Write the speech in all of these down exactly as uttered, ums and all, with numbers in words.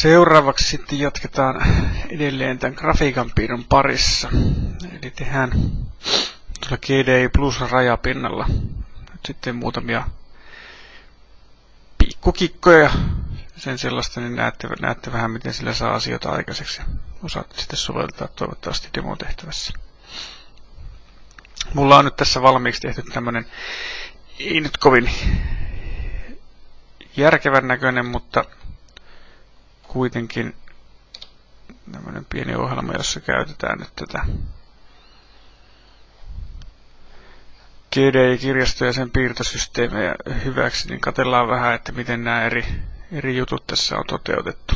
Seuraavaksi sitten jatketaan edelleen tämän grafiikan piirron parissa. Eli tehdään tuolla G D I Plus rajapinnalla nyt sitten muutamia pikkukikkoja. Sen sellaista, niin näette, näette vähän miten sillä saa asioita aikaiseksi ja osaatte sitten soveltaa toivottavasti demotehtävässä. Mulla on nyt tässä valmiiksi tehty tämmönen, ei nyt kovin järkevän näköinen, mutta kuitenkin tämmönen pieni ohjelma, jossa käytetään nyt tätä G D I-kirjastoja ja sen piirtosysteemejä hyväksi, niin katsellaan vähän, että miten nämä eri, eri jutut tässä on toteutettu.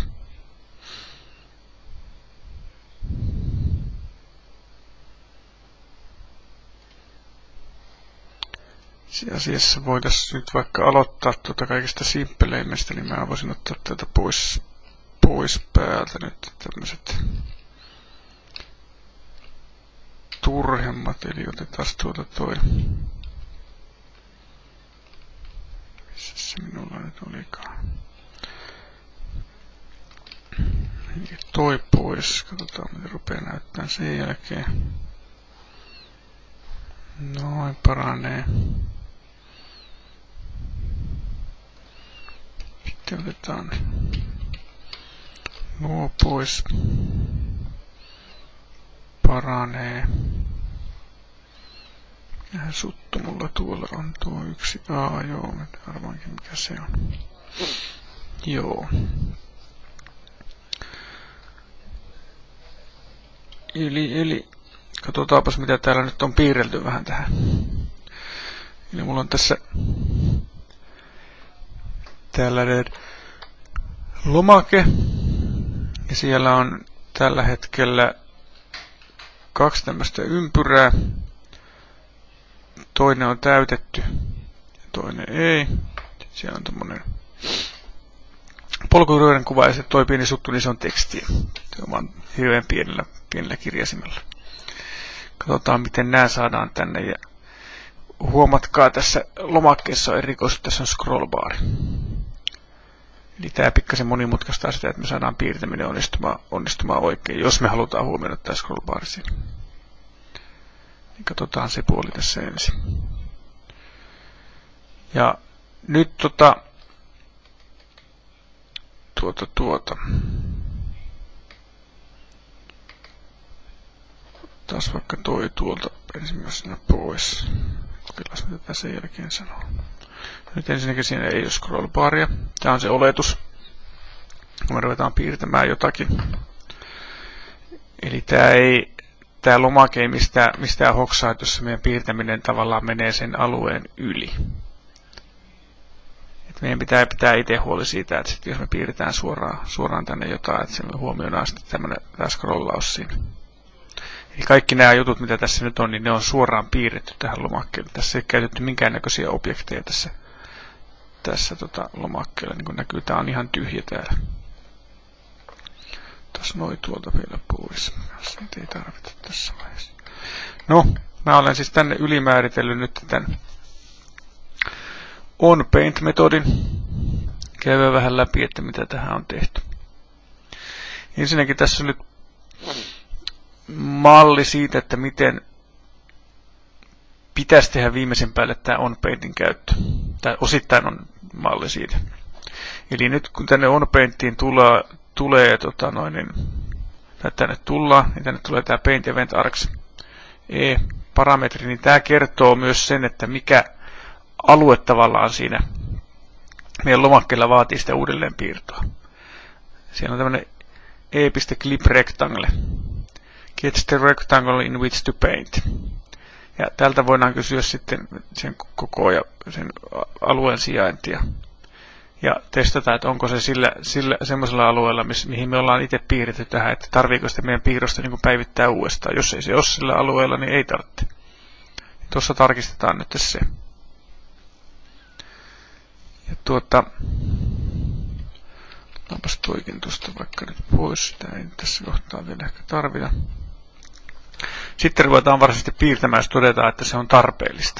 Asiassa voitaisiin nyt vaikka aloittaa tuota kaikista simppeleimmistä, niin mä voisin ottaa tätä pois, pois päältä nyt tämmöiset turhemmat, eli otetaan tuota toi. Missä se minulla nyt olikaan? Ja toi pois, katsotaan miten rupeaa näyttämään sen jälkeen. Noin paranee. Sitten otetaan nuo pois. Paranee. Mikähän suttu mulla tuolla on tuo yksi A, joo, mä arvaankin mikä se on. Joo. Eli, eli, katsotaanpas mitä täällä nyt on piirrelty vähän tähän. Eli mulla on tässä tällainen lomake, ja siellä on tällä hetkellä kaksi tämmöistä ympyrää. Toinen on täytetty ja toinen ei. Siellä on tommonen polkuyrityksen kuva ja se toi pieni suttu, niin se on tekstiä. Se on vaan hirveän pienellä, pienellä kirjaisimella. Katsotaan miten nämä saadaan tänne ja huomatkaa tässä lomakkeessa on erikoisesti, tässä on scrollbaari. Eli tämä pikkasen monimutkaistaa sitä, että me saadaan piirtäminen onnistumaan, onnistumaan oikein, jos me halutaan huomioida tämä scrollbaari siinä. Niin katsotaan se puoli tässä ensin. Ja nyt tota, tuota, tuota. Taas vaikka toi tuolta ensimmäisenä pois. Kokeillaan mitä tässä jälkeen sanoo. Nyt ensinnäkin siinä ei ole scrollbaria. Tämä on se oletus. Me ruvetaan piirtämään jotakin. Eli tämä ei, tämä lomake ei mistään, mistään hoksaa, että jos meidän piirtäminen tavallaan menee sen alueen yli. Et meidän pitää pitää itse huoli siitä, että sit jos me piirretään suoraan, suoraan tänne jotain, että se huomioidaan sitten tämmöinen tämä scrollaus siinä. Eli kaikki nämä jutut, mitä tässä nyt on, niin ne on suoraan piirretty tähän lomakkeelle. Tässä ei käytetty minkäännäköisiä objekteja tässä, tässä tota, lomakkeella. Niin kuin näkyy, tämä on ihan tyhjä täällä. Tässä noin tuolta vielä pois. Siitä ei tarvita tässä vaiheessa. No, mä olen siis tänne ylimääritellyt nyt tämän onPaint-metodin. Käydään vähän läpi, että mitä tähän on tehty. Ensinnäkin tässä on nyt malli siitä, että miten pitäisi tehdä viimeisen päälle tämä onPaintin käyttö. Tai osittain on malli siitä. Eli nyt kun tänne onPaintiin tulee, tulee tota noin, niin, tai tänne tullaan, niin tänne tulee tämä Paint Event Arcs E-parametri, niin tämä kertoo myös sen, että mikä alue tavallaan siinä meidän lomakkeella vaatii sitä uudelleenpiirtoa. Siellä on tämmöinen e.clip rectangle. Get the rectangle in which to paint. Ja tältä voidaan kysyä sitten sen koko ja sen alueen sijaintia. Ja testata, että onko se sillä, sillä semmoisella alueella, miss, mihin me ollaan itse piirretty tähän, että tarviiko sitä meidän piirrosta niin kuin päivittää uudestaan. Jos ei se ole sillä alueella, niin ei tarvitse. Tuossa tarkistetaan nyt se. Ja tuota, otetaanpas toikin tuosta vaikka nyt pois. Sitä ei tässä kohtaa vielä ehkä tarvita. Sitten ruvetaan varsinaisesti piirtämään, jos todetaan, että se on tarpeellista.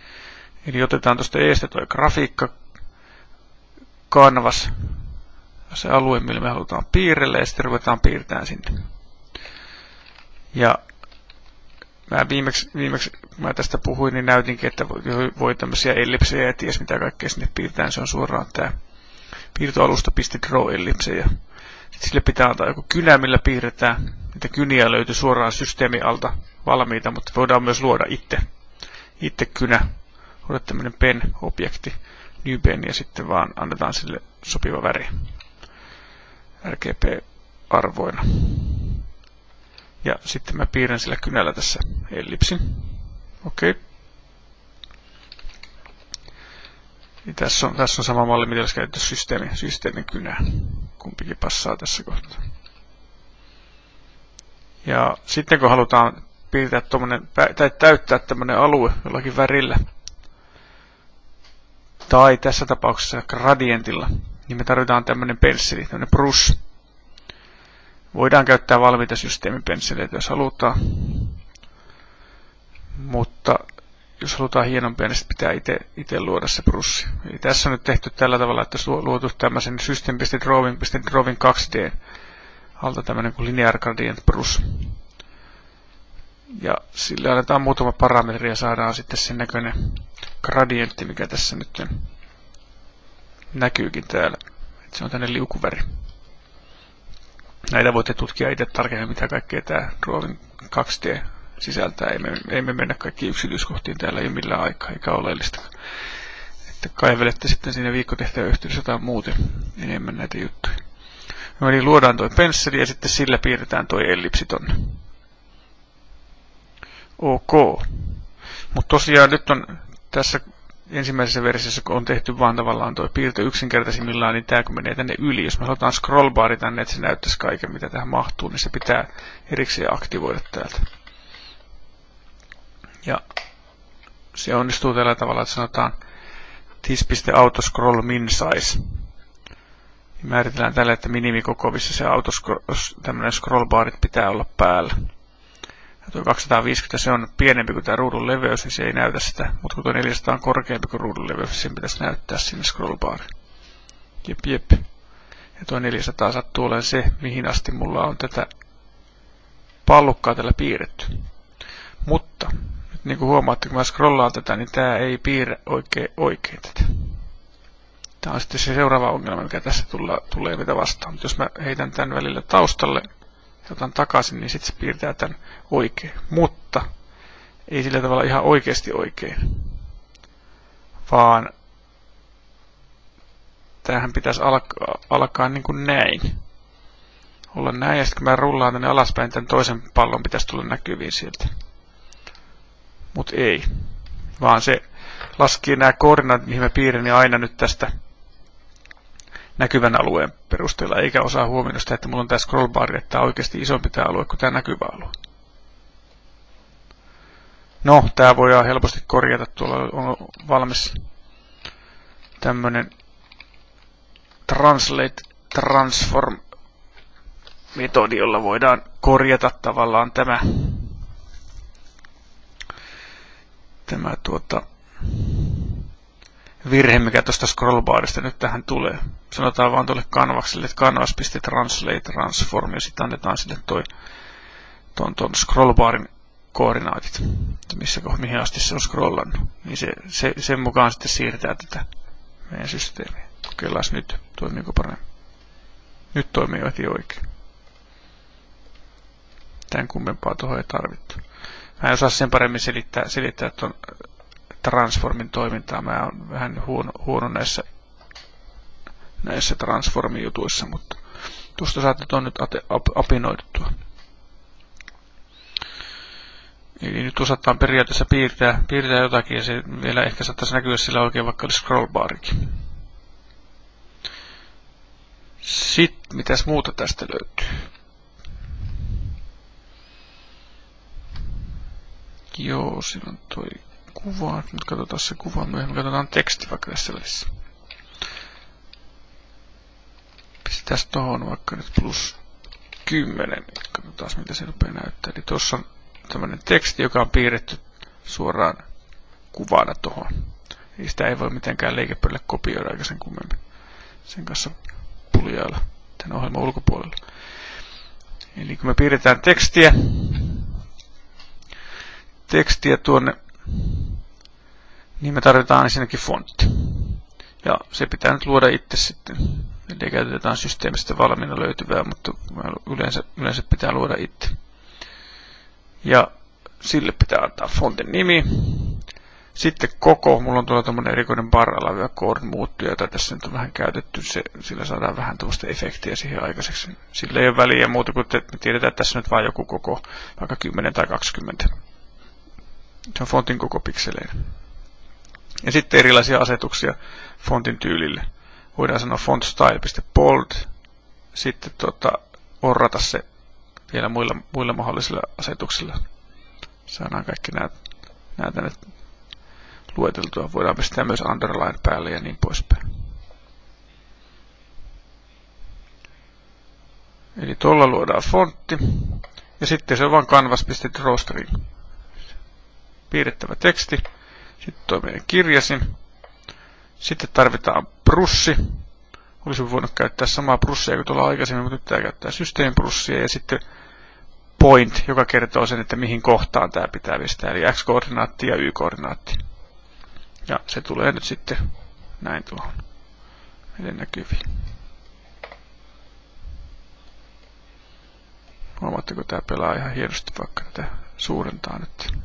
Eli otetaan tuosta eestä tuo grafiikka, canvas, se alue, millä me halutaan piirrellä, ja sitten ruvetaan piirtämään sinne. Ja mä viimeksi, viimeksi mä tästä puhuin, niin näytinkin, että voi tämmöisiä ellipsejä ja ties mitä kaikkea sinne piirtää. Se on suoraan tää piirtoalusta.draw-ellipse. Ja sitten sille pitää antaa joku kynä, millä piirretään. Niitä kyniä löytyy suoraan systeemin alta valmiita, mutta voidaan myös luoda itse, itse kynä. Luoda tämmöinen pen-objekti, new pen, ja sitten vaan annetaan sille sopiva väri R G B-arvoina. Ja sitten mä piirrän sillä kynällä tässä ellipsin. Okei. Okay. Tässä on, tässä on sama malli, mitä olisi käytetty systeemin, systeemin kynää. Kumpikin passaa tässä kohtaa. Ja sitten kun halutaan piirtää tommonen, tai täyttää tämmöinen alue jollakin värillä, tai tässä tapauksessa gradientilla, niin me tarvitaan tämmöinen pensseli, tämmöinen brush. Voidaan käyttää valmiita systeemipensseleitä, jos halutaan. Mutta jos halutaan hienompia, niin pitää itse luoda se brush. Eli tässä on nyt tehty tällä tavalla, että olisi luotu tämmöisen system.drawing.drawing kaksi D alta tämmöinen kuin linear gradient brush. Ja sille annetaan muutama parametri ja saadaan sitten sen näköinen gradientti, mikä tässä nyt näkyykin täällä. Että se on tänne liukuväri. Näitä voitte tutkia itse tarkemmin, mitä kaikkea tämä Drawing kaksi D sisältää. Ei me, ei me mennä kaikkiin yksityiskohtiin täällä, ei millään aikaa, eikä oleellista. Että kaivelette sitten siinä viikkotehtävän yhteydessä jotain muuten enemmän näitä juttuja. No, eli luodaan toi pensseli ja sitten sillä piirretään toi ellipsi tonne. Ok. Mutta tosiaan nyt on tässä ensimmäisessä versiossa, kun on tehty vaan tavallaan tuo piirto yksinkertaisimmillaan, niin tämä kun menee tänne yli, jos me halutaan scrollbari tänne, että se näyttäisi kaiken, mitä tähän mahtuu, niin se pitää erikseen aktivoida täältä. Ja se onnistuu tällä tavalla, että sanotaan this.autoscroll min size. Määritellään tällä, että minimikoko, missä se tämmöinen scrollbarit pitää olla päällä. Ja tuo kaksisataaviisikymmentä se on pienempi kuin tämä ruudun leveys, niin se ei näytä sitä. Mutta kun tuo neljäsataa on korkeampi kuin ruudun leveys, niin sen pitäisi näyttää sinne scrollbariin. Jep, jep. Ja tuo neljäsataa sattuu olemaan se, mihin asti mulla on tätä pallukkaa tällä piirretty. Mutta, nyt niin kuin huomaatte, kun mä scrollaan tätä, niin tämä ei piirrä oikein, oikein tätä. Tämä on sitten se seuraava ongelma, mikä tässä tulla, tulee mitä vastaan. Mutta jos mä heitän tämän välillä taustalle, otan takaisin, niin sitten se piirtää tämän oikein. Mutta ei sillä tavalla ihan oikeasti oikein. Vaan tämähän pitäisi alkaa, alkaa niin kuin näin. Olla näin, ja sitten kun mä rullaan tänne alaspäin, tämän toisen pallon pitäisi tulla näkyviin sieltä. Mutta ei. Vaan se laskee nämä koordinaatit, mihin mä piirrän, niin aina nyt tästä näkyvän alueen perusteella, eikä osaa huomioida sitä, että mulla on tämä scrollbar, että tämä on oikeasti isompi tämä alue kuin tämä näkyvä alue. No, tämä voidaan helposti korjata. Tuolla on valmis tämmönen translate transform metodi, jolla voidaan korjata tavallaan tämä tämä tuota virhe, mikä tuosta scrollbarista nyt tähän tulee. Sanotaan vaan tuolle canvakselle, että canvas.translate transform, ja sitten annetaan sille toi ton, ton scrollbarin koordinaatit, missä, mihin asti se on scrollannut. Niin se, se, sen mukaan sitten siirtää tätä meidän systeemiä. Kokeillaan nyt, toimiiko paremmin. Nyt toimii heti oikein. Tän kummempaa tuohon ei tarvittu. Mä en osaa sen paremmin selittää, selittää tuon transformin toimintaa. Mä oon vähän huono, huono näissä, näissä transformijutuissa, mutta tuosta saatte tuon nyt apinoiduttua. Eli nyt osataan periaatteessa piirtää, piirtää jotakin, ja se vielä ehkä saattaisi näkyä sillä oikein, vaikka olisi scrollbarikin. Sitten, mitäs muuta tästä löytyy? Joo, siinä on toi kuva. Nyt katsotaan se kuva myöhemmin. Katsotaan teksti vaikka tässä välissä. Pistetään tohon vaikka nyt plus kymmenen. Katsotaan miltä se rupeaa näyttää. Eli tuossa on tämmöinen teksti, joka on piirretty suoraan kuvana tohon. Eli sitä ei voi mitenkään leikepöydälle kopioida eikä sen kummemmin sen kanssa puljailla. tämän ohjelman ulkopuolella. Eli kun me piirretään tekstiä, tekstiä tuonne, niin me tarvitaan ensinnäkin fontti. Ja se pitää nyt luoda itse sitten. Eli käytetään systeemistä valmiina löytyvää, mutta yleensä, yleensä pitää luoda itse. Ja sille pitää antaa fontin nimi. Sitten koko, mulla on tuolla tämmöinen erikoinen bar-alava koodin muuttuja, jota tässä nyt on vähän käytetty, se, sillä saadaan vähän tuosta efektiä siihen aikaiseksi. Sillä ei ole väliä muuta kuin, että me tiedetään, että tässä nyt vain joku koko, vaikka kymmenen tai kaksikymmentä. Se on fontin koko pikseleinen. Ja sitten erilaisia asetuksia fontin tyylille. Voidaan sanoa font style.bold, sitten tuota, orrata se vielä muilla, muilla mahdollisilla asetuksilla. Saadaan kaikki nämä, nämä tänne lueteltua. Voidaan pistää myös underline päälle ja niin poispäin. Eli tuolla luodaan fontti. Ja sitten se on vain canvas.drawstring. Piirrettävä teksti. Sitten tuo meidän kirjasin. Sitten tarvitaan brushi. Olisin voinut käyttää samaa brushia kuin tuolla aikaisemmin, mutta nyt tämä käyttää systeemibrushia. Ja sitten point, joka kertoo sen, että mihin kohtaan tämä pitää pistää. Eli x-koordinaatti ja y-koordinaatti. Ja se tulee nyt sitten näin tuohon meidän näkyviin. Huomaatteko, tämä pelaa ihan hienosti, vaikka tätä suurentaa nyt.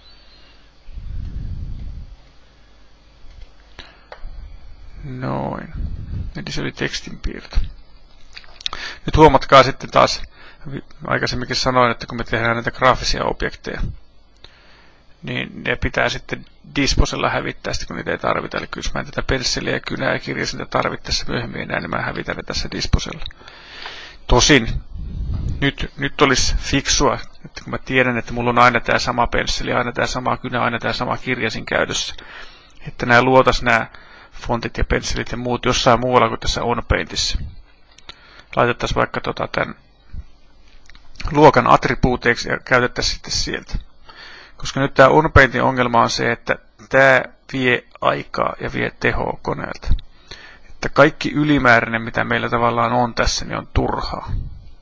Noin. Eli se oli tekstinpiirto. Nyt huomatkaa sitten taas, aikaisemminkin sanoin, että kun me tehdään näitä graafisia objekteja, niin ne pitää sitten disposella hävittää, sitten kun niitä ei tarvita. Eli jos mä en tätä pensseliä, kynää ja kirjasinta tarvittaessa myöhemmin enää, niin mä hävitän ne tässä disposella. Tosin, nyt, nyt olisi fiksua, että kun mä tiedän, että mulla on aina tämä sama pensseli, aina tämä sama kynä, aina tämä sama kirjasin käytössä, että nämä luotas nämä fontit ja pensselit ja muut jossain muualla kuin tässä OnPaintissa. Laitettaisiin vaikka tota tämän luokan attribuuteiksi ja käytettäisiin sitten sieltä. Koska nyt tämä OnPaintin ongelma on se, että tämä vie aikaa ja vie tehoa koneelta. Että kaikki ylimääräinen, mitä meillä tavallaan on tässä, niin on turhaa.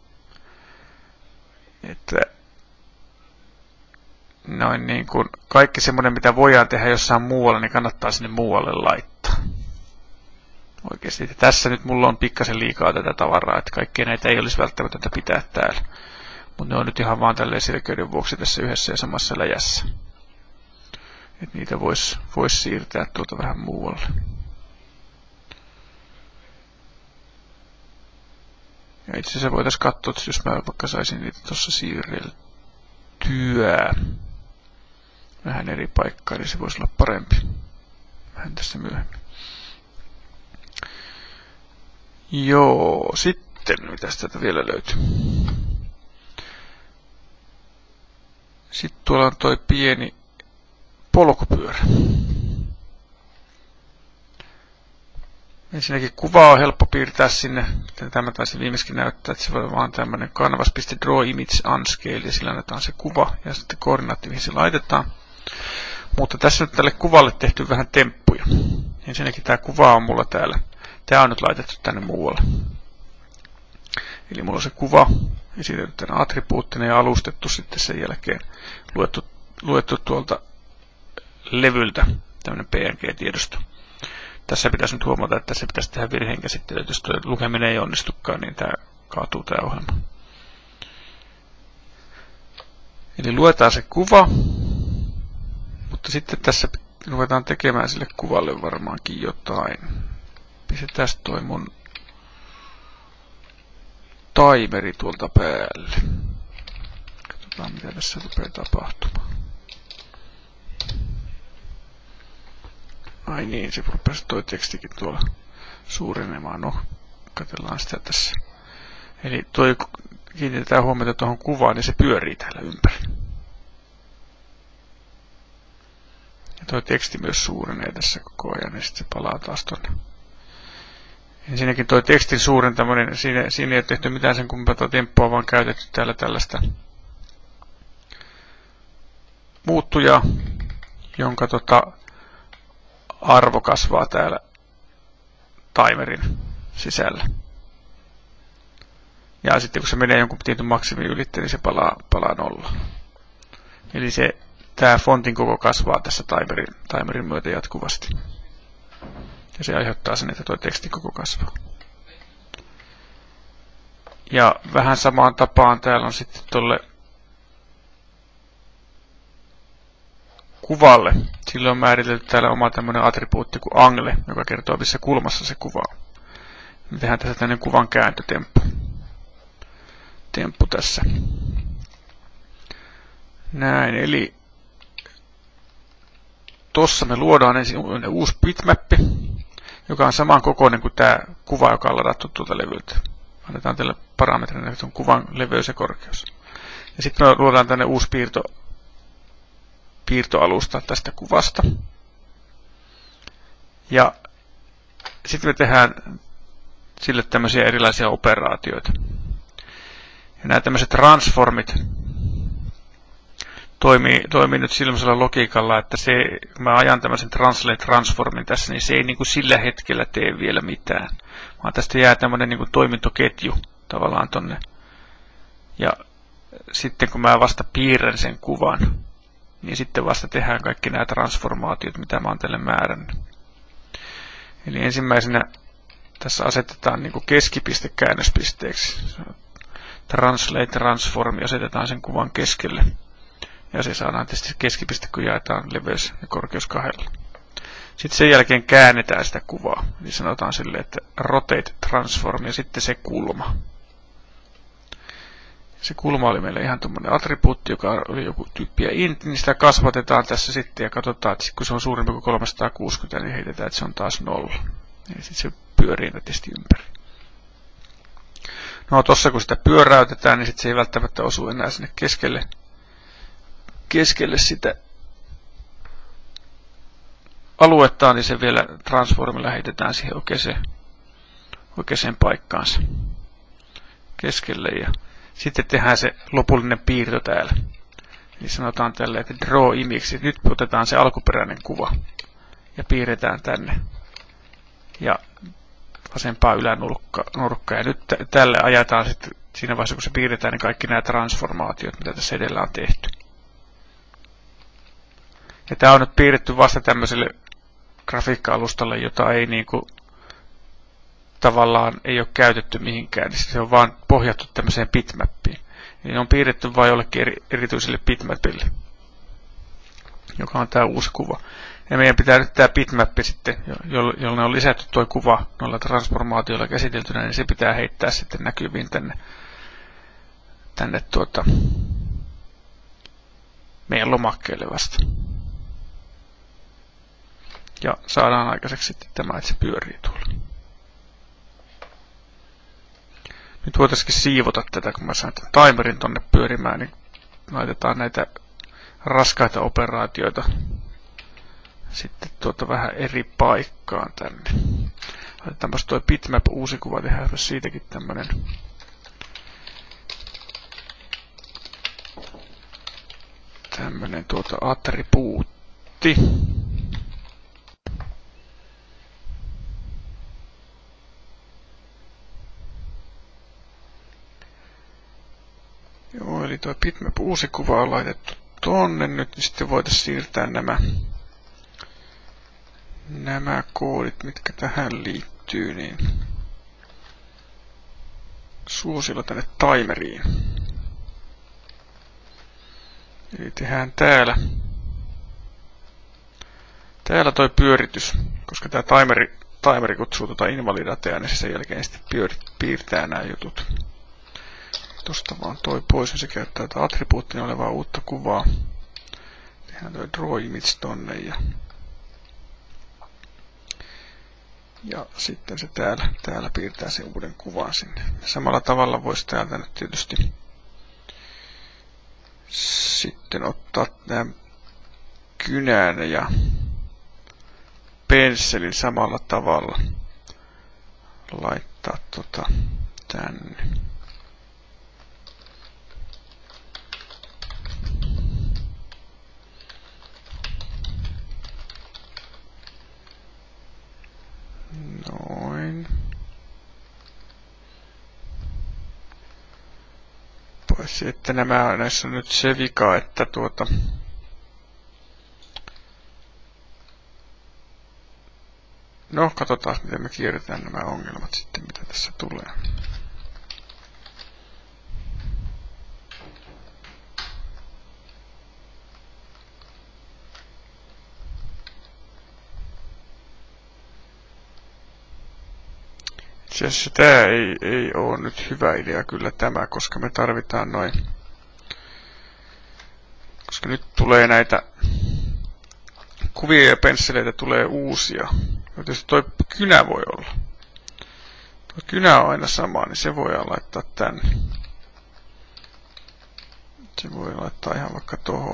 Että noin niin kuin kaikki semmoinen, mitä voidaan tehdä jossain muualla, niin kannattaa sinne muualle laittaa. Oikeasti. Että tässä nyt mulla on pikkasen liikaa tätä tavaraa, että kaikkea näitä ei olisi välttämätöntä pitää täällä. Mutta ne on nyt ihan vaan tälleen selkeyden vuoksi tässä yhdessä ja samassa läjässä. Että niitä voisi vois siirtää tuolta vähän muualle. Ja itse asiassa voitaisiin katsoa, että jos mä vaikka saisin niitä tuossa siirreltyä vähän eri paikkaa, niin se voisi olla parempi. Vähän tässä myöhemmin. Joo, sitten mitäs tätä vielä löytyy? Sitten tuolla on toi pieni polkupyörä. Ensinnäkin kuva on helppo piirtää sinne. Tämä taisi viimeiskin näyttää, että se voi vaan tämmöinen canvas.draw image unscale ja sillä annetaan se kuva ja sitten koordinaatti, mihin se laitetaan. Mutta tässä nyt tälle kuvalle tehty vähän temppuja. Ensinnäkin tämä kuva on mulla täällä. Tämä on nyt laitettu tänne muualle. Eli mulla on se kuva esitetty tänne attribuuttina ja alustettu sitten sen jälkeen luettu, luettu tuolta levyltä tämmöinen P N G-tiedosto. Tässä pitäisi nyt huomata, että se pitäisi tehdä virheenkäsittely. Jos tuo lukeminen ei onnistukaan, niin tämä kaatuu tämä ohjelma. Eli luetaan se kuva, mutta sitten tässä ruvetaan tekemään sille kuvalle varmaankin jotain. Pistetään toi mun timeri tuolta päälle. Katsotaan, mitä tässä rupeaa tapahtumaan. Ai niin, se rupesi toi tekstikin tuolla suurenemaan. No, katsellaan sitä tässä. Eli toi, kiinnitetään huomiota tuohon kuvaan, niin se pyörii täällä ympäri. Ja toi teksti myös suurenee tässä koko ajan, ja sitten se palaa taas tonne. Ensinnäkin toi tekstin suurentaminen, siinä, siinä ei ole tehty mitään sen kumpaa temppua, vaan käytetty täällä tällaista muuttujaa, jonka tota, arvo kasvaa täällä timerin sisällä. Ja sitten kun se menee jonkun tietyn maksimin ylitte, niin se palaa, palaa nolla. Eli se, tämä fontin koko kasvaa tässä timerin, timerin myötä jatkuvasti. Ja se aiheuttaa sen, että tuo tekstin koko kasvaa. Ja vähän samaan tapaan täällä on sitten tuolle kuvalle. Sillä on määritelty täällä oma tämmöinen attribuutti kuin angle, joka kertoo missä kulmassa se kuva on. Me tehdään tässä tämmöinen kuvan kääntötemppu. Temppu tässä. Näin, eli tossa me luodaan ensin uusi bitmappi, joka on saman kokoinen kuin tämä kuva, joka on ladattu tuolta levyltä. Annetaan tälle parametrina, että on kuvan leveys ja korkeus. Ja sitten me luodaan tänne uusi piirto, piirtoalusta tästä kuvasta. Ja sitten me tehdään sille tämmöisiä erilaisia operaatioita. Ja nämä tämmöiset transformit toimii, toimii nyt silmäisellä logiikalla, että se, kun mä ajan tämmöisen translate transformin tässä, niin se ei niin kuin sillä hetkellä tee vielä mitään. Vaan tästä jää tämmöinen niin kuin toimintoketju tavallaan tonne. Ja sitten kun mä vasta piirrän sen kuvan, niin sitten vasta tehdään kaikki nämä transformaatiot, mitä mä oon tälle määrännyt. Eli ensimmäisenä tässä asetetaan niin kuin keskipiste käännöspisteeksi. Translate transform, asetetaan sen kuvan keskelle. Ja se saadaan tietysti keskipiste, kun jaetaan leveys ja korkeus kahdella. Sitten sen jälkeen käännetään sitä kuvaa. Eli sanotaan sille, että rotate transform ja sitten se kulma. Se kulma oli meillä ihan tuommoinen attribuutti, joka oli joku tyyppi ja int, niin sitä kasvatetaan tässä sitten ja katsotaan, että kun se on suurempi kuin kolmesataakuusikymmentä, niin heitetään, että se on taas nolla. Ja sitten se pyörii nätisti ympäri. No tossa kun sitä pyöräytetään, niin sitten se ei välttämättä osu enää sinne keskelle, keskelle sitä aluettaan, niin se vielä transformilla heitetään siihen oikeaan, oikeaan paikkaansa keskelle. Ja sitten tehdään se lopullinen piirto täällä. Eli sanotaan tälle, että draw image. Nyt otetaan se alkuperäinen kuva ja piirretään tänne. Ja vasempaa ylänurkkaa. Ja nyt tälle ajetaan sitten siinä vaiheessa, kun se piirretään, niin kaikki nämä transformaatiot, mitä tässä edellä on tehty. Ja tämä on nyt piirretty vasta tämmöiselle grafiikka-alustalle, jota ei niinku tavallaan ei ole käytetty mihinkään. Se on vaan pohjattu tämmöiseen bitmappiin. Eli ne on piirretty vain jollekin eri, erityiselle bitmapille, joka on tämä uusi kuva. Ja meidän pitää nyt tämä bitmappi sitten, jolla on lisätty tuo kuva noilla transformaatioilla käsiteltynä, niin se pitää heittää sitten näkyviin tänne, tänne tuota, meidän lomakkeelle vasta. Ja saadaan aikaiseksi sitten tämä, että se pyörii tuolla. Nyt voitaisiin siivota tätä, kun mä saan tämän timerin tonne pyörimään, niin laitetaan näitä raskaita operaatioita sitten tuota vähän eri paikkaan tänne. Laitetaanpas toi bitmap uusi kuva, tehdään siitäkin tämmönen tämmönen tuota attribuutti. Joo, eli tuo bitmap uusi kuva on laitettu tonne nyt, niin sitten voitaisiin siirtää nämä, nämä koodit, mitkä tähän liittyy, niin suosilla tänne timeriin. Eli tehdään täällä, täällä toi pyöritys, koska tämä timeri, timeri kutsuu tuota invalidatea, niin se sen jälkeen sitten pyörit, piirtää nämä jutut. Tuosta vaan toi pois, niin se käyttää tätä attribuuttina olevaa uutta kuvaa. Tehdään toi draw image tonne ja, ja sitten se täällä, täällä piirtää sen uuden kuvan sinne. Samalla tavalla voisi täältä nyt tietysti sitten ottaa nämä kynän ja pensselin samalla tavalla. Laittaa tota tänne. Noin. Paitsi että nämä näissä on nyt se vika, että tuota... No, katsotaan miten me kierretään nämä ongelmat sitten, mitä tässä tulee. Itse asiassa tää ei, ei oo nyt hyvä idea kyllä tämä, koska me tarvitaan noin... Koska nyt tulee näitä kuvia ja pensseleitä tulee uusia. Tietysti toi kynä voi olla. Tuo kynä on aina sama, niin se voi laittaa tänne. Se voi laittaa ihan vaikka tohon.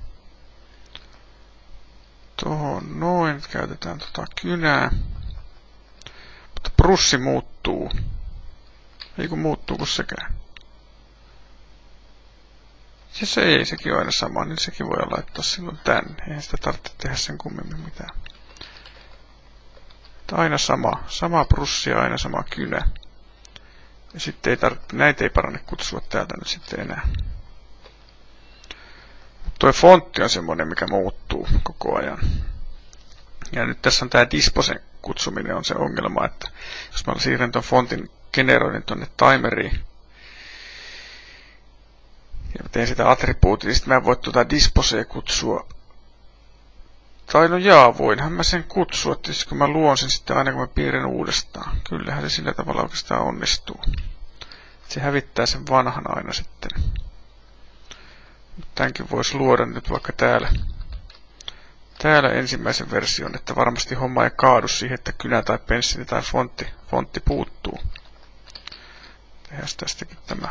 Tohon noin. Nyt käytetään tota kynää. Mutta brussi muuttuu. Ei kun muuttuuko sekään. Ja se ei, sekin on aina sama, niin sekin voi laittaa silloin tänne. Eihän sitä tarvitse tehdä sen kummemmin mitään. Aina sama. Sama brussi ja aina sama kynä. Ja sitten ei tarvitse, näitä ei parane kutsua täältä nyt sitten enää. Tuo fontti on semmoinen, mikä muuttuu koko ajan. Ja nyt tässä on tämä disposen kutsuminen on se ongelma, että jos mä siirrän tuon fontin generoinnin tuonne timeriin, ja teen sitä attribuutia, niin sitten mä en voi tuota disposea kutsua. Tai no jaa, voinhan mä sen kutsua, tietysti kun mä luon sen sitten aina kun mä piirrän uudestaan. Kyllähän se sillä tavalla oikeastaan onnistuu. Se hävittää sen vanhan aina sitten. Tämänkin voisi luoda nyt vaikka täällä. Täällä ensimmäisen version, että varmasti homma ei kaadu siihen, että kynä tai pensseli tai fontti, fontti puuttuu. Tehdään tästäkin tämä.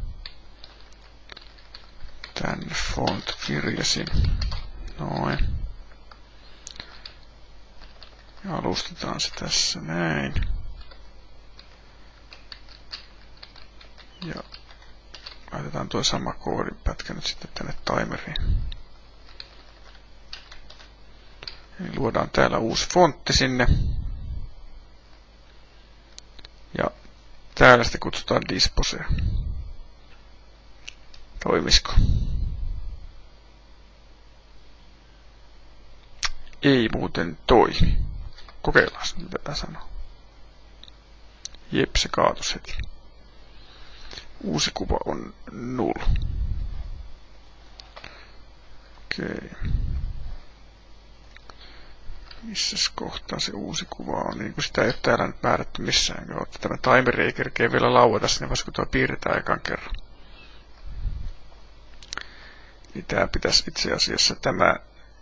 Tänne font kirjasin. Noin. Ja alustetaan se tässä näin. Ja laitetaan tuo sama koodinpätkä nyt sitten tänne timeriin. Eli luodaan täällä uusi fontti sinne. Ja täällä sitten kutsutaan disposea. Toimisiko? Ei muuten toimi. Kokeillaan, mitä tää sanoo. Jep, se kaatus heti. Uusi kuva on null. Okei. Missäs kohtaa se uusi kuva on? Niin kuin sitä ei ole täällä nyt määrätty missään kautta. Tämä timeri ei kerkeä vielä laueta sinne, vasta kun tuo piirretään ekan kerran. Niin tää pitäisi itse asiassa tämä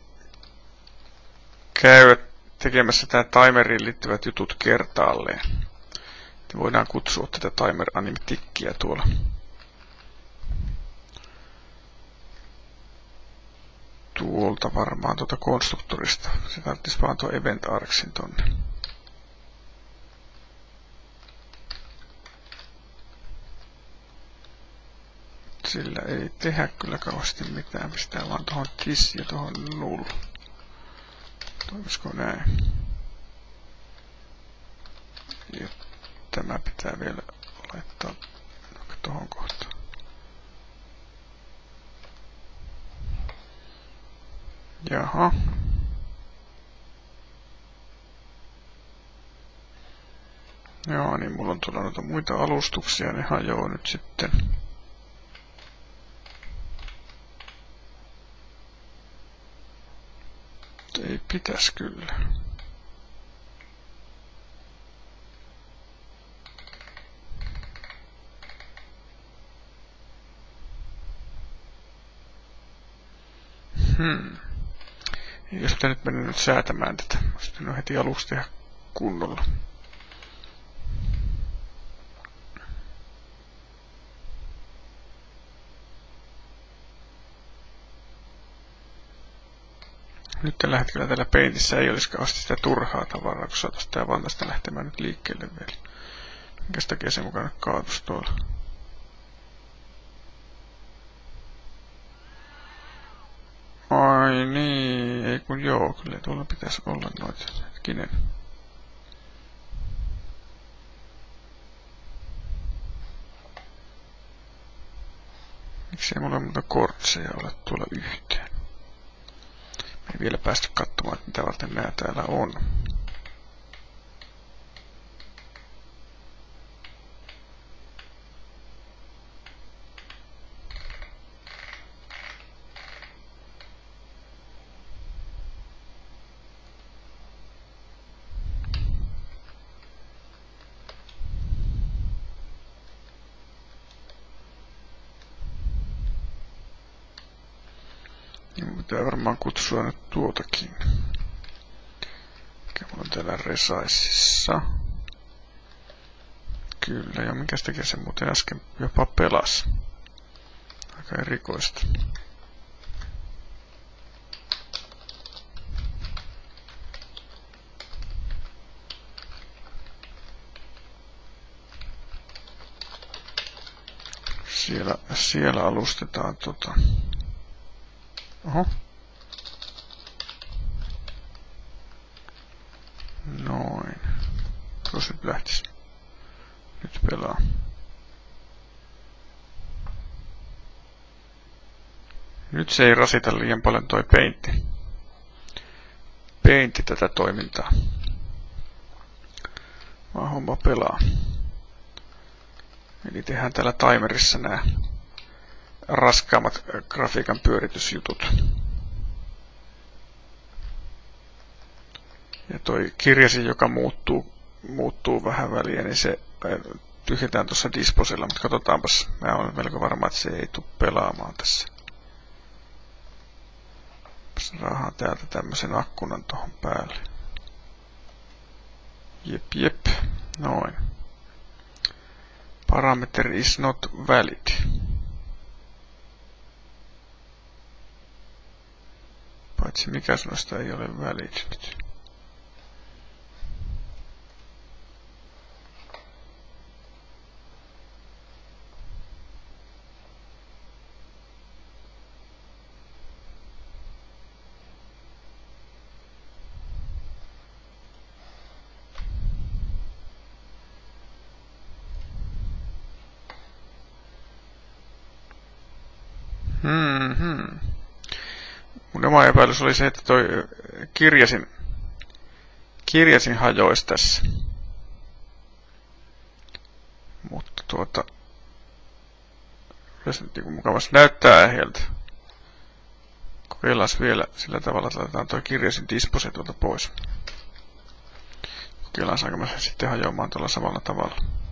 käydä tekemässä tämä timeriin liittyvät jutut kertaalleen. Niin voidaan kutsua tätä timer animatikkiä tuolla. Tuolta varmaan tuota konstruktorista. Se tarvitsisi vaan tuo event argsin tonne. Sillä ei tehdä kyllä kauheasti mitään. Pistää vaan tuohon tis ja tuohon null. Toimisiko näin? Ja tämä pitää vielä laittaa tuohon kohtaan. Jaha. Joo, niin mulla on tuolla noita muita alustuksia, ne hajoaa nyt sitten. Ei pitäisi kyllä. Hmm. Jos pitää nyt mennä nyt säätämään tätä. Sitten on heti aluksi tehdä kunnolla. Nyt tällä hetkellä täällä Paintissa ei olisi kauheasti sitä turhaa tavaraa, kun saataisiin tää vaan tästä lähtemään nyt liikkeelle vielä. Minkäs takia se mukana kaatus tuolla? Ai niin, ei kun joo, kyllä tuolla pitäisi olla noita. Hetkinen. Miksei mulla muuta kortseja ole tuolla yhteen? Me ei vielä päästy katsomaan, että mitä varten nää täällä on. Pitää varmaan kutsua nyt tuotakin. Mikä mulla on täällä Resaisissa. Kyllä, ja minkäs takia se muuten äsken jopa pelasi. Aika erikoista. Siellä, siellä alustetaan tota. Oho. Noin. Tuossa nyt lähtis. Nyt pelaa. Nyt se ei rasita liian paljon toi peintti. Peintti tätä toimintaa. Vaan homma pelaa. Eli tehdään täällä timerissa nämä raskaammat grafiikan pyöritysjutut. Ja toi kirjasi, joka muuttuu, muuttuu vähän väliä, niin se tyhjätään tuossa disposella, mutta katsotaanpas. Mä olen melko varma, että se ei tule pelaamaan tässä. Raahaan täältä tämmösen akkunan tohon päälle. Jep, jep. Noin. Parameter is not valid. Paitsi mikä sanoista ei ole valid nyt. Hmm. Mun oma epäilys oli se, että toi kirjasin, kirjasin hajoisi tässä. Mutta tuota, jos nyt niin mukavasti näyttää äheltä. Kokeillaan vielä sillä tavalla, että laitetaan toi kirjasin dispose tuolta pois. Kokeillaan saanko me sitten hajoamaan tuolla samalla tavalla.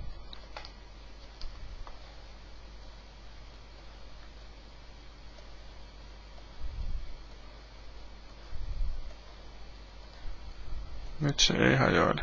Nyt se ei hajoile.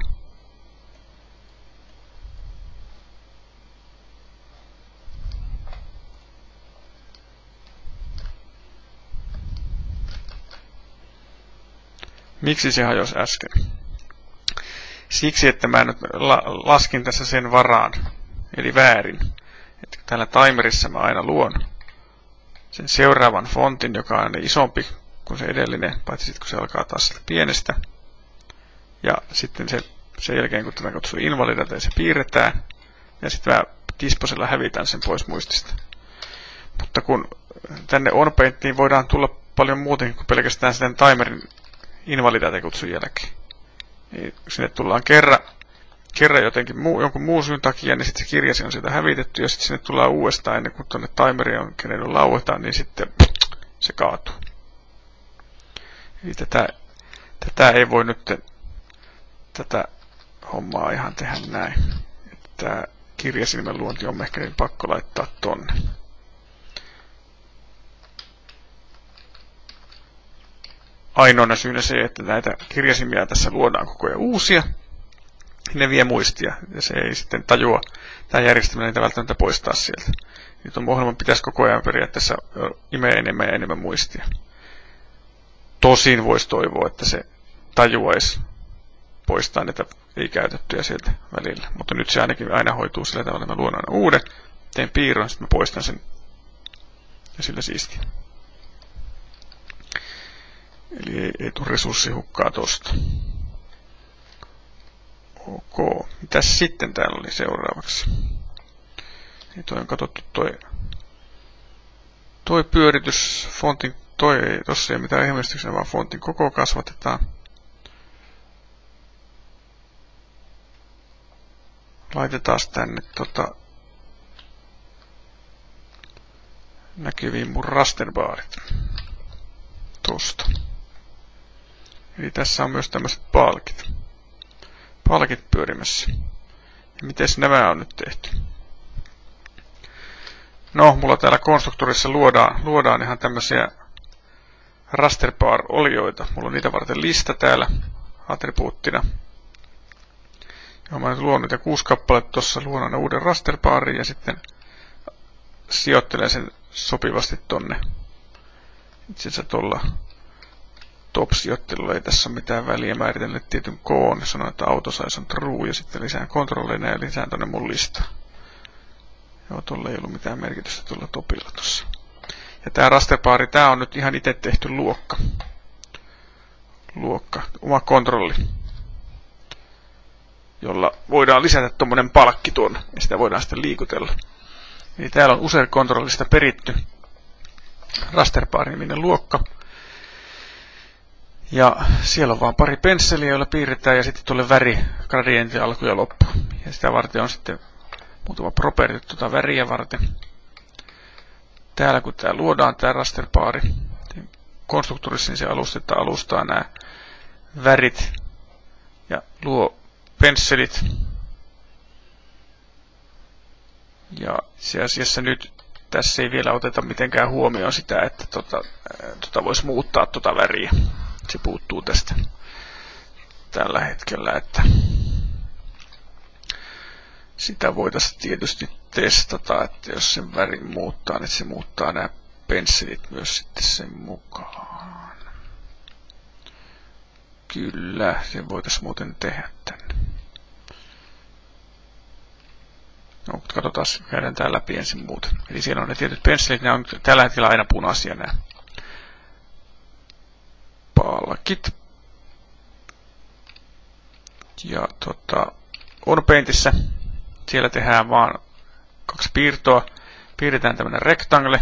Miksi se hajosi äsken? Siksi, että mä nyt la- laskin tässä sen varaan, eli väärin. Että täällä timerissa mä aina luon sen seuraavan fontin, joka on isompi kuin se edellinen, paitsi sitten kun se alkaa taas pienestä. Ja sitten se, sen jälkeen, kun tämä kutsuu invalidata, se piirretään. Ja sitten mä disposella hävitän sen pois muistista. Mutta kun tänne onpaintiin voidaan tulla paljon muutenkin kuin pelkästään sen timerin invalidate-kutsun jälkeen. Niin sinne tullaan kerran, kerran jotenkin muu, jonkun muun syyn takia, niin sitten se kirjasi on sieltä hävitetty, ja sitten sinne tullaan uudestaan ennen kuin tuonne timeriin on kerennyt laueta, niin sitten se kaatuu. Eli tätä, tätä ei voi nyt tätä hommaa ihan tehdä näin. Tämä kirjasinimen luonti on ehkä pakko laittaa tonne. Ainoana syynä se, että näitä kirjasimia tässä luodaan koko ajan uusia. Ne vie muistia, ja se ei sitten tajua, tämä järjestelmä niitä välttämättä poistaa sieltä. Nyt on ohjelman pitäisi koko ajan periaatteessa imeä enemmän ja enemmän muistia. Tosin voisi toivoa, että se tajuaisi poistaa niitä ei-käytettyjä sieltä välillä. Mutta nyt se ainakin aina hoituu sillä tavalla, että mä luon aina uuden, teen piirron, sitten mä poistan sen, ja sillä siistiä. Eli ei, ei tule resurssihukkaa tosta. Ok. Mitäs sitten täällä oli seuraavaksi? Ei toi on katsottu toi toi pyöritys, fontin, toi ei tossa ei mitään ihmeellistä, vaan fontin koko kasvatetaan. Laitetaan tänne tota, näkyviin mun rasterbaarit. Tosta. Eli tässä on myös tämmöiset palkit. Palkit pyörimässä. Ja mites nämä on nyt tehty? No, mulla täällä konstruktorissa luodaan, luodaan ihan tämmöisiä rasterbar-olioita. Mulla on niitä varten lista täällä attribuuttina. Ja mä luon niitä kuusi kappaletta tuossa, luon aina uuden rasterbaarin ja sitten sijoittelen sen sopivasti tonne. Itse asiassa tuolla top-sijoittelulla ei tässä ole mitään väliä. Määritellä tietyn koon, sanon, että autosize on true ja sitten lisään kontrollina ja lisään tonne mun listaan. Joo, tuolla ei ollut mitään merkitystä tuolla topilla tuossa. Ja tää rasterbaari, tää on nyt ihan itse tehty luokka. Luokka, oma kontrolli, jolla voidaan lisätä tommonen palkki tuonne ja sitä voidaan sitten liikutella. Eli täällä on user-kontrollista peritty rasterbaari-niminen luokka. Ja siellä on vaan pari pensseliä, joilla piirretään ja sitten tuolle väri, gradientti, alku ja loppu. Ja sitä varten on sitten muutama property tuota väriä varten. Täällä kun tää luodaan tää rasterbaari, konstruktorissa niin se alustetta alustaa nämä värit ja luo pensselit. Ja itse asiassa nyt tässä ei vielä oteta mitenkään huomioon sitä, että tota, tota voisi muuttaa tota väriä. Se puuttuu tästä tällä hetkellä, että sitä voitaisiin tietysti testata, että jos sen värin muuttaa, niin se muuttaa nämä pensselit myös sitten sen mukaan. Kyllä, se voitaisiin muuten tehdä tänne. No, katsotaan, käydään täällä läpi ensin muuten. Eli siellä on ne tietyt pensselit, ne on tällä hetkellä aina punaisia nämä palkit. Ja tota, OnPaintissa siellä tehdään vaan kaksi piirtoa. Piirretään tämmönen rectangle.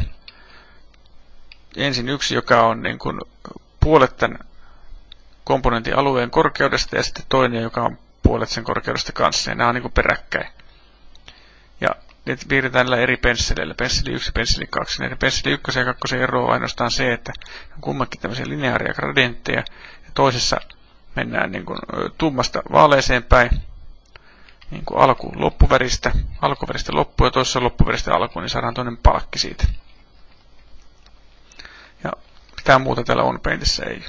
Ensin yksi, joka on niin kuin puolet tämän komponentin alueen korkeudesta ja sitten toinen, joka on puolet sen korkeudesta kanssa. Ja nämä on niin kuin peräkkäin. Ja ne piirretään näillä eri pensseleillä. Pensseli yksi, pensseli kaksi. Näiden pensseli yksi ja kaksi ero on ainoastaan se, että on kummankin tämmöisiä lineaaria gradientteja. Ja toisessa mennään niin kuin tummasta vaaleeseen päin. Niin kuin alku loppuväristä, alkuväristä loppu ja toisessa loppuväristä alku, niin saadaan toinen palkki siitä. Ja mitään muuta täällä OnPaintissa ei.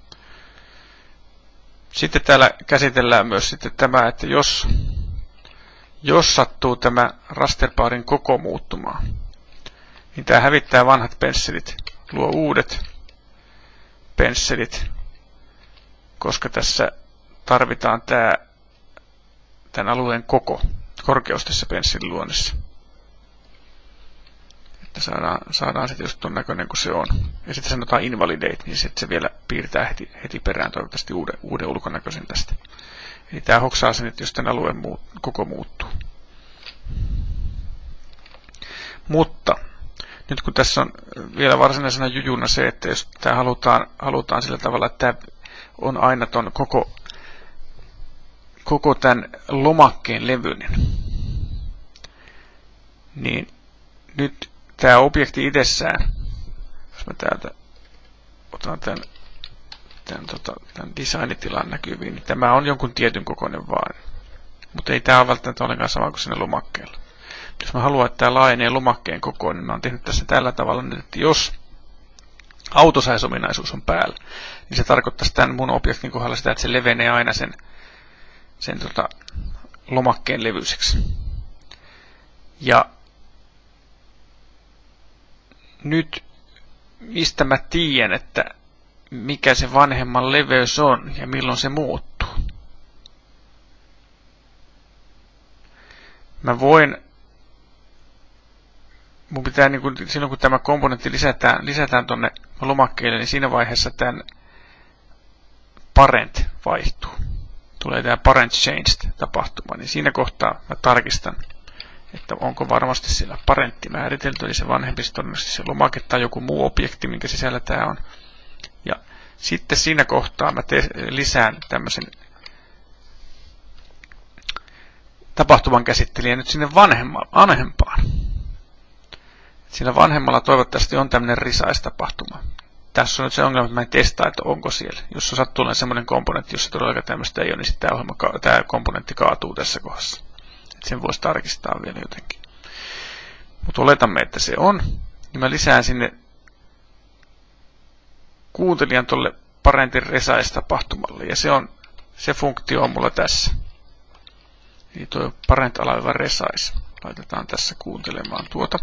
Sitten täällä käsitellään myös sitten tämä, että jos, jos sattuu tämä rasterbaarin koko muuttumaan, niin tämä hävittää vanhat pensselit, luo uudet pensselit, koska tässä tarvitaan tämä tämän alueen koko, korkeus tässä pensseliluonnissa. Että saadaan, saadaan sitten just ton näköinen kuin se on. Ja sitten sanotaan invalidate, niin sitten se vielä piirtää heti, heti perään toivottavasti uuden, uuden ulkonäköisen tästä. Eli tämä hoksaa sen, että jos tämän alueen muut, koko muuttuu. Mutta nyt kun tässä on vielä varsinaisena jujuna se, että jos tämä halutaan, halutaan sillä tavalla, että tämä on aina ton koko koko tämän lomakkeen levyinen, niin nyt tämä objekti itsessään, jos mä täältä otan tämän, tämän, tota, tämän designitilan näkyviin, niin tämä on jonkun tietyn kokoinen vaan, mutta ei tämä ole välttämättä ollenkaan sama kuin siinä lomakkeella. Jos mä haluan, että tämä laajenee lomakkeen kokoon, niin mä oon tehnyt tässä tällä tavalla, että jos autosize-ominaisuus on päällä, niin se tarkoittaisi tämän mun objektin kohdalla sitä, että se levenee aina sen sen tota, lomakkeen levyiseksi. Ja nyt mistä mä tiedän, että mikä se vanhemman leveys on ja milloin se muuttuu. Mä voin, mun pitää niin kun, silloin kun tämä komponentti lisätään, lisätään tonne lomakkeelle, niin siinä vaiheessa tämän parent vaihtuu. Tulee tämä parent changed tapahtuma, niin siinä kohtaa mä tarkistan, että onko varmasti siellä parentti määritelty, eli se vanhempi, todennäköisesti se lomake tai joku muu objekti, minkä sisällä tämä on. Ja sitten siinä kohtaa mä te- lisään tämmöisen tapahtuman käsittelijän nyt sinne vanhemma- vanhempaan. Siinä vanhemmalla toivottavasti on tämmöinen risaistapahtuma. Tässä on nyt se ongelma, että mä en testaa, että onko siellä. Jos on sattuu olemaan semmoinen komponentti, jossa todellakaan tämmöistä ei ole, niin sitten tämä, ohjelma, tämä komponentti kaatuu tässä kohdassa. Et sen voisi tarkistaa vielä jotenkin. Mutta oletamme, että se on. Niin mä lisään sinne kuuntelijan tuolle parentin resaistapahtumalle. Ja se, on, se funktio on mulla tässä. Eli tuo parent alaviiva resais. Laitetaan tässä kuuntelemaan tuota.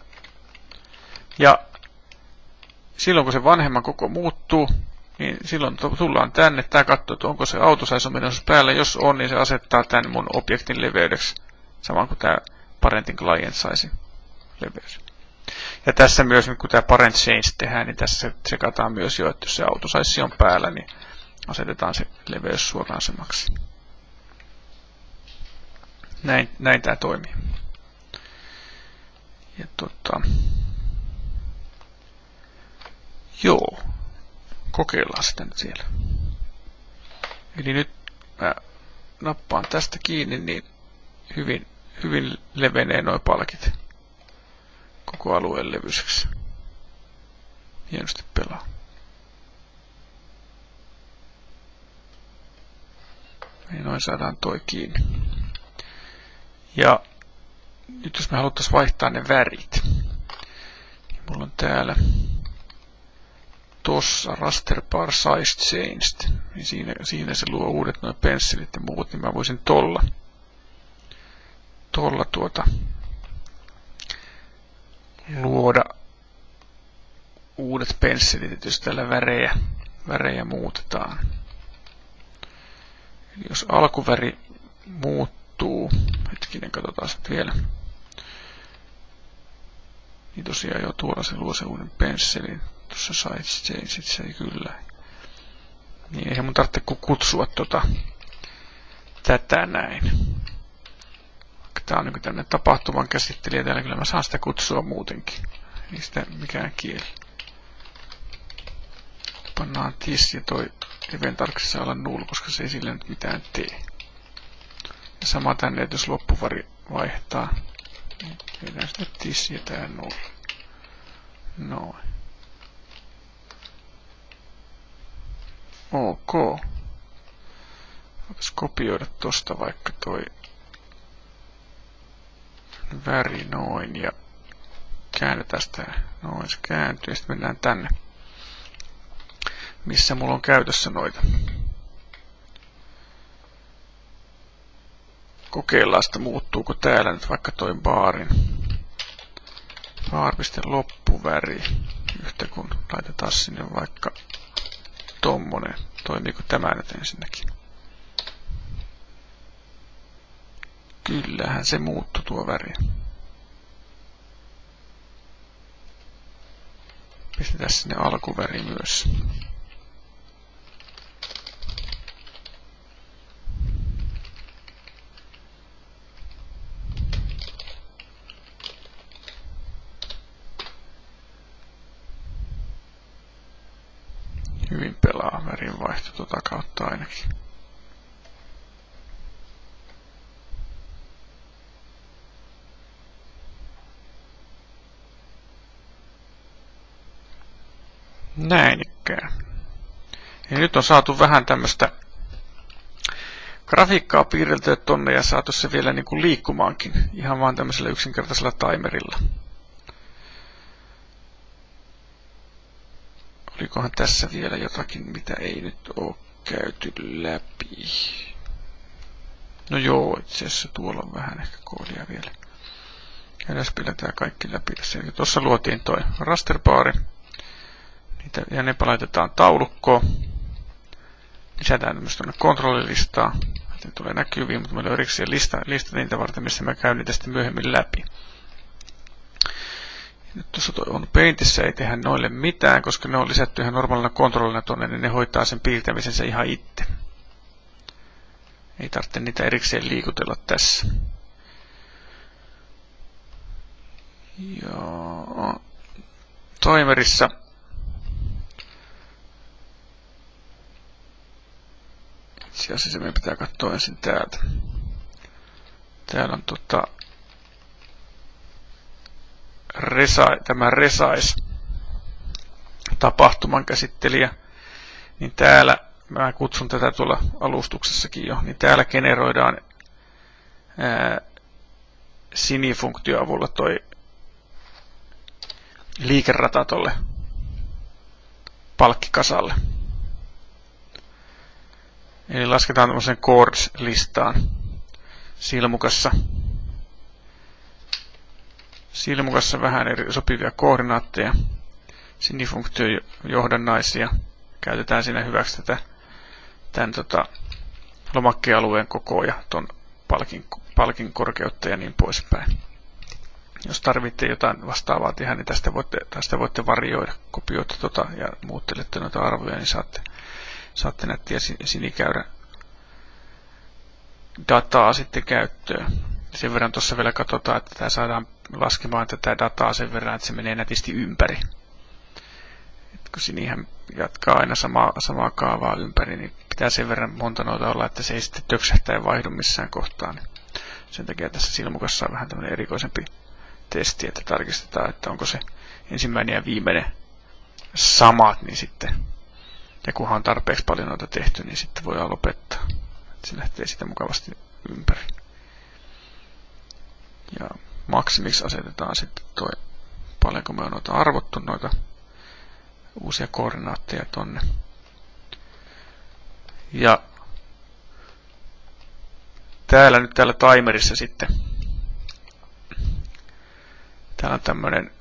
Ja silloin kun se vanhemman koko muuttuu, niin silloin tullaan tänne. Tämä katsoo, että onko se autosaisominaisuus päällä. Jos on, niin se asettaa tämän mun objektin leveydeksi. Samaan kuin tämä parentin client saisi leveys. Ja tässä myös, kun tämä parent change tehdään, niin tässä sekataan myös jo, että jos se autosaisi on päällä, niin asetetaan se leveys suoraan semaksi. Näin, näin tämä toimii. Ja tota, joo, kokeillaan sitä nyt siellä. Eli nyt mä nappaan tästä kiinni, niin hyvin, hyvin levenee nuo palkit koko alueen levyiseksi. Hienosti pelaa. Ja noin saadaan toi kiinni. Ja nyt jos me haluttaisiin vaihtaa ne värit, niin mulla on täällä tossa raster bar size changed, niin siinä, siinä se luo uudet nuo pensselit ja muut, niin mä voisin tolla, tolla tuota luoda uudet pensselit, jos tällä värejä, värejä muutetaan. Eli jos alkuväri muuttuu, hetkinen, katsotaan sitten vielä. Niin tosiaan jo tuolla se luo se uuden pensselin. Tuossa size change, se ei kyllä. Niin eihän mun tarvitse kutsua tota, tätä näin. Tää on niin tämmönen tapahtuman käsittelijä täällä, kyllä mä saan sitä kutsua muutenkin. Ei sitä mikään kieli. Pannaan tis ja toi event-arksi saa olla null, koska se ei sillä nyt mitään tee. Ja sama tänne, että jos loppuvari vaihtaa, niin tehdään sitten tis ja tää null. Noin. Ok. Voitaisiin kopioida tosta vaikka toi väri noin ja käännetään sitä noin, se kääntyy ja sitten mennään tänne, missä mulla on käytössä noita. Kokeillaan sitä, muuttuuko täällä nyt vaikka toi baarin. Baar.loppuväri loppuväri. Yhtä kun laitetaan sinne vaikka tommonen. Toimiiko tämä nyt ensinnäkin? Kyllähän se muuttui tuo väri. Pistetään sinne alkuväri myös. Hyvin pelaa värinvaihto tuota kautta ainakin. Näin ikään. Ja nyt on saatu vähän tämmöistä grafiikkaa piirreltyä tonne ja saatu se vielä niin kuin liikkumaankin ihan vaan tämmöisellä yksinkertaisella timerilla. Olikohan tässä vielä jotakin, mitä ei nyt ole käyty läpi? No joo, itse asiassa tuolla on vähän ehkä koodia vielä. Käydään piletään kaikki läpi tässä. Eli tuossa luotiin toi rasterbaari. Niitä, ja ne laitetaan taulukkoon. Lisätään tämmöistä kontrollilistaa. Ne tulee näkyviin, mutta meillä on erikseen lista, lista niitä varten, missä mä käyn niitä sitten myöhemmin läpi. Nyt tuossa on Paintissa ei tehdä noille mitään, koska ne on lisätty ihan normaalina kontrollina tuonne, niin ne hoitaa sen piirtämisensä ihan itse. Ei tarvitse niitä erikseen liikutella tässä. Joo. Toimerissa itse asiassa meidän pitää katsoa ensin täältä. Täällä on tota Resa, tämä Resais tapahtuman käsittelijä, niin täällä, mä kutsun tätä tuolla alustuksessakin jo, niin täällä generoidaan ää, Sini-funktio avulla toi liikerata tolle palkkikasalle. Eli lasketaan tämmöisen chords-listaan silmukassa. Silmukassa vähän eri sopivia koordinaatteja, Sini-funktion johdannaisia. Käytetään siinä hyväksi tätä tämän tota, lomakkealueen kokoa ja ton palkin, palkin korkeutta ja niin poispäin. Jos tarvitte jotain vastaavaa tehdä, niin tästä voitte, tästä voitte varioida, kopioida tota ja muuttelette noita arvoja, niin saatte, saatte nättiä sinikäyrän dataa sitten käyttöön. Sen verran tuossa vielä katsotaan, että tämä saadaan laskemaan tätä dataa sen verran, että se menee nätisti ympäri. Et kun sinihän jatkaa aina samaa, samaa kaavaa ympäri, niin pitää sen verran monta noita olla, että se ei sitten töksähtää ja vaihdu missään kohtaan. Niin sen takia tässä silmukassa on vähän tämmöinen erikoisempi testi, että tarkistetaan, että onko se ensimmäinen ja viimeinen samat, niin sitten, ja kunhan on tarpeeksi paljon noita tehty, niin sitten voidaan lopettaa. Että se lähtee sitä mukavasti ympäri. Ja maksimiksi asetetaan sitten toi, paljonko me on noita arvottu noita uusia koordinaatteja tonne. Ja täällä nyt täällä timerissa sitten, täällä on tämmönen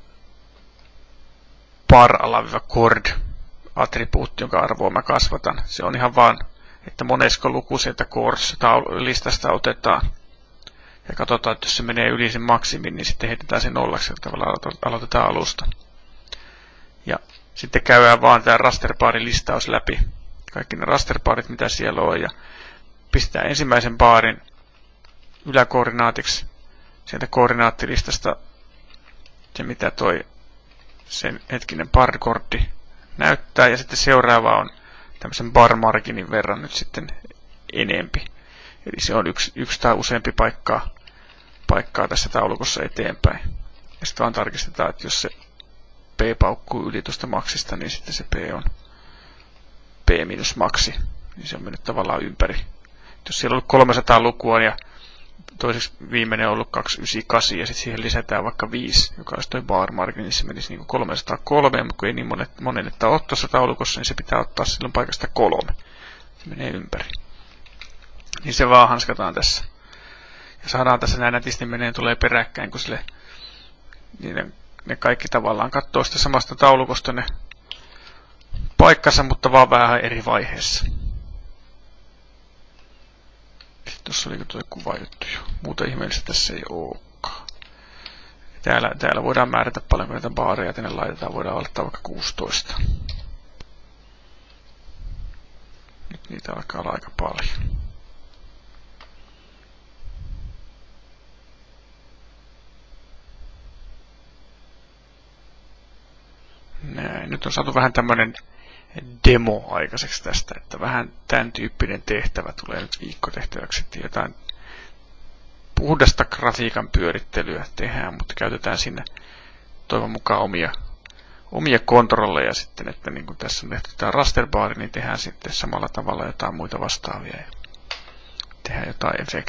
par-chord-attribuutti, jonka arvoa mä kasvatan. Se on ihan vaan, että monesko luku sieltä chords-listasta otetaan. Ja katsotaan, että jos se menee yli sen maksimin, niin sitten heitetään se nollaksi, että tavallaan aloitetaan alusta. Ja sitten käydään vaan tämä rasterbaarin listaus läpi. Kaikki ne rasterbaarit, mitä siellä on. Ja pistetään ensimmäisen baarin yläkoordinaatiksi sieltä koordinaattilistasta se, mitä toi sen hetkinen bar-kortti näyttää. Ja sitten seuraava on tämmöisen bar-marginin verran nyt sitten enempi. Eli se on yksi, yksi tai useampi paikkaa, paikkaa tässä taulukossa eteenpäin. Ja sitten vaan tarkistetaan, että jos se P paukkuu yli tuosta maksista, niin sitten se P on P minus maksi. Niin se on mennyt tavallaan ympäri. Et jos siellä on ollut kolmesataa lukua ja toiseksi viimeinen on ollut kaksisataayhdeksänkymmentäkahdeksan ja sitten siihen lisätään vaikka viisi, joka olisi toi bar margin, niin se menisi niin kuin kolmesataakolme, mutta kun ei niin monet, monen, että ole tuossa taulukossa, niin se pitää ottaa silloin paikasta kolme. Se menee ympäri. Niin se vaan hanskataan tässä. Ja saadaan tässä näin nätisti menee tulee peräkkäin, kun sille, niin ne, ne kaikki tavallaan katsoo sitä samasta taulukosta ne paikkansa, mutta vaan vähän eri vaiheessa. Tuossa oli tuo kuva juttu jo. Muuta ihmeellistä tässä ei olekaan. Täällä, täällä voidaan määrätä paljonko näitä baareja tänne laitetaan. Voidaan laittaa vaikka kuusitoista. Nyt niitä alkaa olla aika paljon. Näin. Nyt on saatu vähän tämmönen demo aikaiseksi tästä, että vähän tämän tyyppinen tehtävä tulee nyt viikkotehtäväksi, että jotain puhdasta grafiikan pyörittelyä tehdään, mutta käytetään sinne toivon mukaan omia, omia kontrolleja sitten, että niin kuin tässä on tehty tämä rasterbaari, niin tehdään sitten samalla tavalla jotain muita vastaavia ja tehdään jotain efektiä.